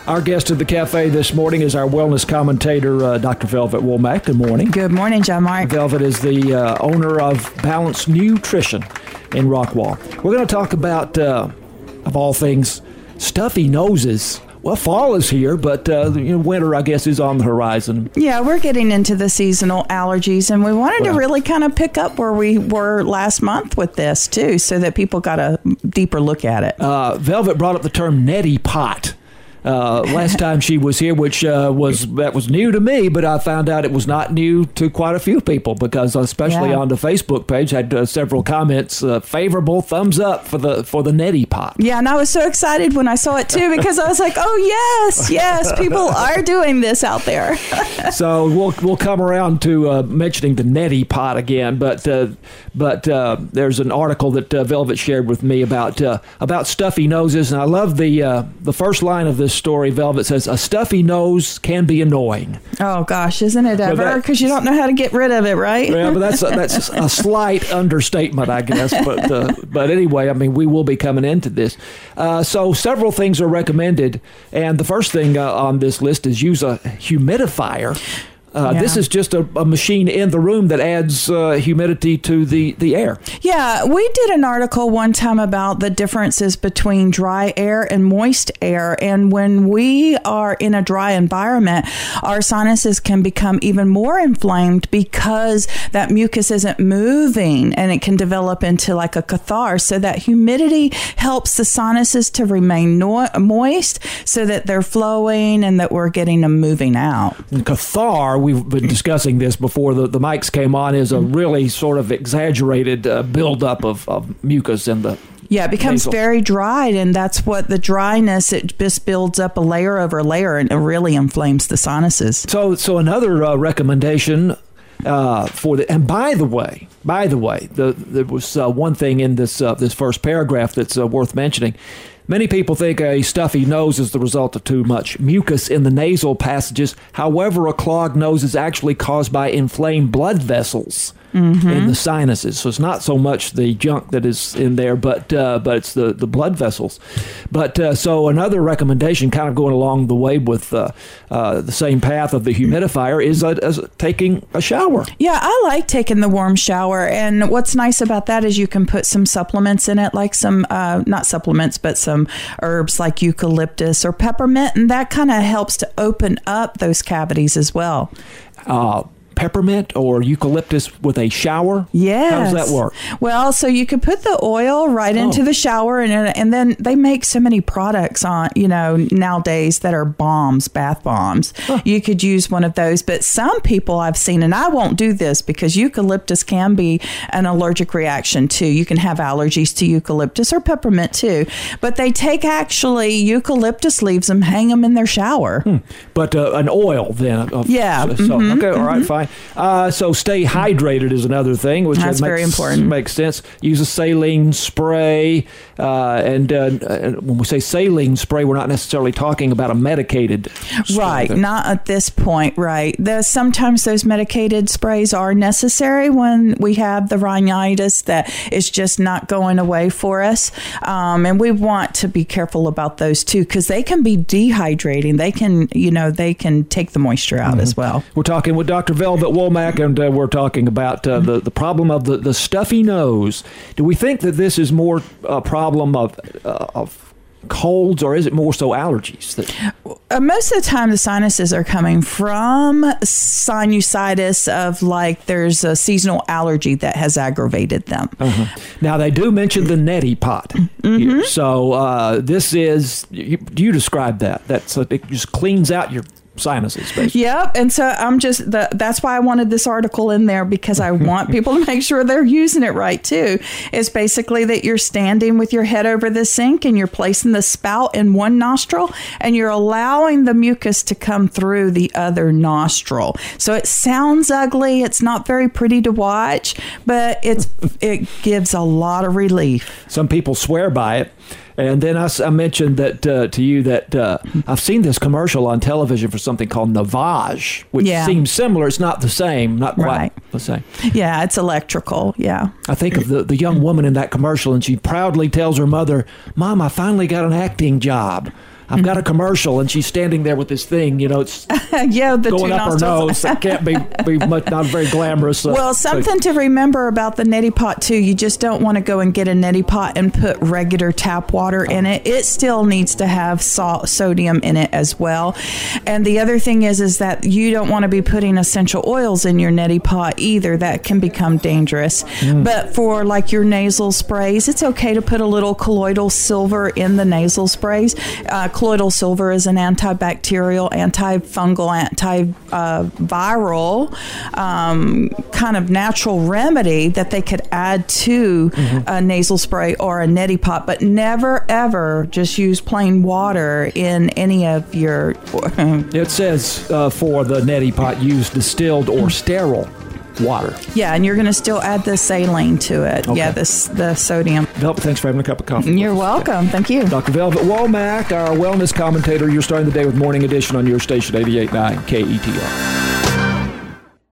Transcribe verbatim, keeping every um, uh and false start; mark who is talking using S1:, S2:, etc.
S1: Our guest at the cafe this morning is our wellness commentator, uh, Doctor Velvet Womack. Good morning.
S2: Good morning, John Mark.
S1: Velvet is the uh, owner of Balanced Nutrition in Rockwall. We're going to talk about, uh, of all things, stuffy noses. Well, fall is here, but uh, you know, winter, I guess, is on the horizon.
S2: Yeah, we're getting into the seasonal allergies, and we wanted well, to really kind of pick up where we were last month with this, too, so that people got a deeper look at it.
S1: Uh, Velvet brought up the term neti pot. Uh, last time she was here, which uh, was that was new to me, but I found out it was not new to quite a few people because, especially yeah. on the Facebook page, had uh, several comments, uh, favorable thumbs up for the for the neti pot.
S2: Yeah, and I was so excited when I saw it too because I was like, oh yes, yes, people are doing this out there.
S1: So we'll we'll come around to uh, mentioning the neti pot again, but uh, but uh, there's an article that uh, Velvet shared with me about uh, about stuffy noses, and I love the uh, the first line of this story. Velvet says, a stuffy nose can be annoying.
S2: Oh gosh, isn't it ever? Because you don't know how to get rid of it, right?
S1: Yeah, but that's a, that's a slight understatement, I guess. But uh, but anyway, I mean, we will be coming into this. Uh, so several things are recommended, and the first thing uh, on this list is use a humidifier. Uh, yeah. This is just a, a machine in the room that adds uh, humidity to the, the air.
S2: Yeah, we did an article one time about the differences between dry air and moist air. And when we are in a dry environment, our sinuses can become even more inflamed because that mucus isn't moving and it can develop into like a cathar. So that humidity helps the sinuses to remain no- moist so that they're flowing and that we're getting them moving out.
S1: And cathar, we've been discussing this before the, the mics came on, is a really sort of exaggerated uh, buildup of, of mucus in the
S2: Yeah, it becomes
S1: nasal.
S2: very dried, and that's what the dryness, it just builds up a layer over layer, and it really inflames the sinuses.
S1: So, so another uh, recommendation uh, for the, and by the way, by the way, the, there was uh, one thing in this uh, this first paragraph that's uh, worth mentioning. Many people think a stuffy nose is the result of too much mucus in the nasal passages. However, a clogged nose is actually caused by inflamed blood vessels mm-hmm. in the sinuses. So it's not so much the junk that is in there, but uh, but it's the, the blood vessels. But uh, so another recommendation, kind of going along the way with uh, uh, the same path of the humidifier, is, uh, is taking a shower.
S2: Yeah, I like taking the warm shower. And what's nice about that is you can put some supplements in it, like some, uh, not supplements, but some herbs like eucalyptus or peppermint, and that kind of helps to open up those cavities as well.
S1: Uh, peppermint or eucalyptus with a shower?
S2: Yes.
S1: How does that work?
S2: Well, so you could put the oil right oh. into the shower, and and then they make so many products on, you know, nowadays that are bombs, bath bombs. Huh. You could use one of those, but some people I've seen, and I won't do this because eucalyptus can be an allergic reaction too. You can have allergies to eucalyptus or peppermint too, but they take actually eucalyptus leaves and hang them in their shower.
S1: Hmm. But uh, an oil then? Of,
S2: yeah.
S1: So,
S2: mm-hmm.
S1: Okay, all right, mm-hmm. fine. Uh, so stay hydrated is another thing, which
S2: That's
S1: makes,
S2: very important.
S1: makes sense. Use a saline spray. Uh, and, uh, and when we say saline spray, we're not necessarily talking about a medicated spray.
S2: Right, not at this point, right. The, sometimes those medicated sprays are necessary when we have the rhinitis that is just not going away for us. Um, and we want to be careful about those too, because they can be dehydrating. They can, you know, they can take the moisture out mm-hmm. as well.
S1: We're talking with Doctor Velvet Womack, and uh, we're talking about uh, the, the problem of the, the stuffy nose. Do we think that this is more a problem of uh, of colds, or is it more so allergies? That-
S2: uh, most of the time, the sinuses are coming from sinusitis of like there's a seasonal allergy that has aggravated them.
S1: Uh-huh. Now, they do mention the neti pot.
S2: Mm-hmm.
S1: So uh, this is, you, you describe that. That's, uh, it just cleans out your sinuses, basically.
S2: Yep. And so I'm just, the, that's why I wanted this article in there, because I want people to make sure they're using it right too. It's basically that you're standing with your head over the sink and you're placing the spout in one nostril and you're allowing the mucus to come through the other nostril. So it sounds ugly. It's not very pretty to watch, but it's it gives a lot of relief.
S1: Some people swear by it. And then I, I mentioned that uh, to you that uh, I've seen this commercial on television for something called Navage, which
S2: yeah.
S1: seems similar. It's not the same, not quite
S2: right.
S1: the same.
S2: Yeah, it's electrical. Yeah.
S1: I think of the, the young woman in that commercial, and she proudly tells her mother, "Mom, I finally got an acting job." I've got a commercial, and she's standing there with this thing. You know, it's
S2: yeah, the
S1: going
S2: two
S1: up
S2: nostrils.
S1: her nose. It can't be, be much, not very glamorous. Uh,
S2: Well, something to remember about the neti pot too. You just don't want to go and get a neti pot and put regular tap water in it. It still needs to have salt, sodium in it as well. And the other thing is, is that you don't want to be putting essential oils in your neti pot either. That can become dangerous. Mm. But for like your nasal sprays, it's okay to put a little colloidal silver in the nasal sprays. Uh, colloidal silver is an antibacterial, antifungal, antiviral um, kind of natural remedy that they could add to mm-hmm. a nasal spray or a neti pot, but never ever just use plain water in any of your.
S1: It says uh, for the neti pot, use distilled or sterile water.
S2: Yeah, and you're going to still add the saline to it. Okay. Yeah, this the sodium.
S1: Velvet, thanks for having a cup of coffee.
S2: You're welcome. Okay. Thank you.
S1: Doctor Velvet Womack, our wellness commentator. You're starting the day with Morning Edition on your station, eighty-eight point nine K E T R.